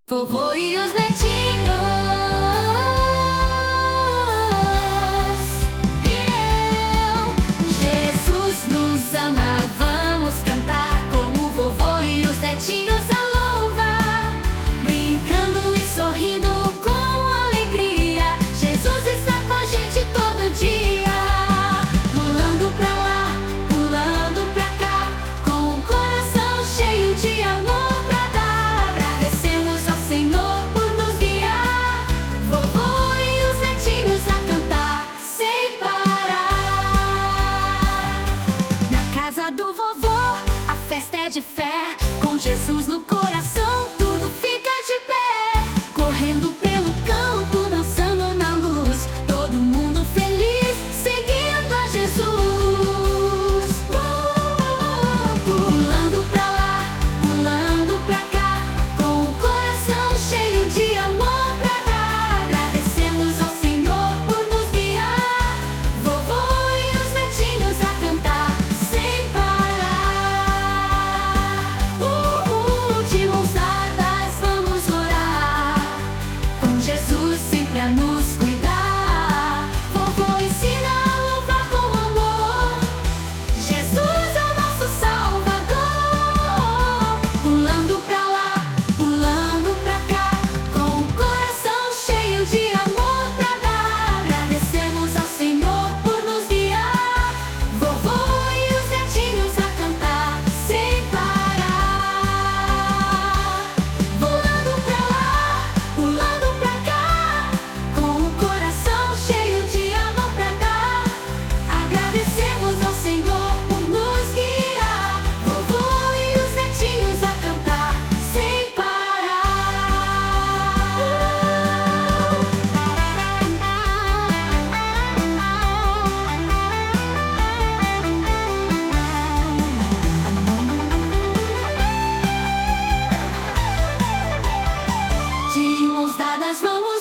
Vovô e os netinhos. Jesus nos ama, vamos cantar como o vovô e os netinhos a louvar. Brincando e sorrindo com alegria, Jesus está com a gente todo dia. Pulando pra lá, pulando pra cá, com o coração cheio de amor pra dar. Agradecemos ao Senhor por nos guiar. Vovô e os netinhos a cantar sem parar. Na casa do vovô, a festa é de fé. Com Jesus no coração, tudo fica de pé. Correndo pelo campo, dançando na luz, todo mundo feliz, seguindo a Jesus. Pulando pra lá, pulando pra cá, com o coração cheio de amor pra dar. Agradecemos ao Senhor por nos guiar. Vovô e os netinhos a cantar sem parar. De mãos dadas vamos orar, com Jesus sempre a nos cuidar. Vovô ensina a louvar com amor, Jesus é o nosso Salvador. Pulando pra lá, pulando pra cá, com o coração cheio de amor pra dar. Agradecemos ao Senhor por nos guiar. Vovô e os netinhos a cantar sem parar. Pulando pra lá, pulando pra cá, com o coração cheio de amor pra dar. Agradecemos ao Senhor por nos guiar. Vovô e os netinhos a cantar sem parar. De mãos dadas vamos